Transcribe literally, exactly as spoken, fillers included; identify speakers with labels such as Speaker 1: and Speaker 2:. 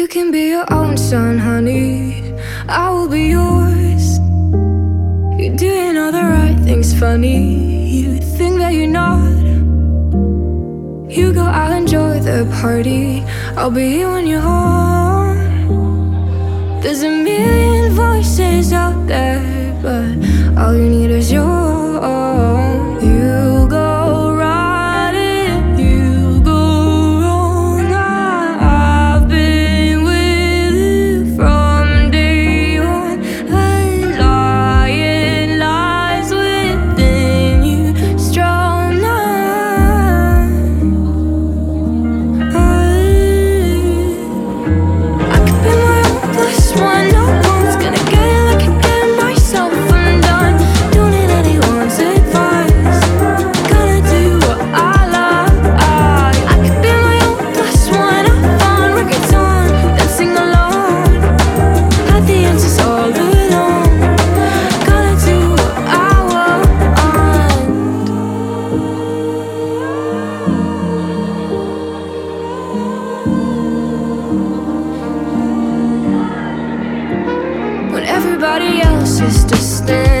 Speaker 1: You can be your own son, honey, I will be yours. You're doing all the right things, funny. You think that you're not. You go out, enjoy the party, I'll be here when you're home. There's a million voices out there, but all you need is your own. You go right and you go wrong. I've been with you from day one, and lying lies within you strong night. I, I could be my own plus one. No one's gonna get it like I get myself undone. Don't need anyone's advice, gonna do what I love. I, I could be my own plus one. I'm on records on, then sing along. Had the answers all along, gonna do what I want. When everybody else is distant,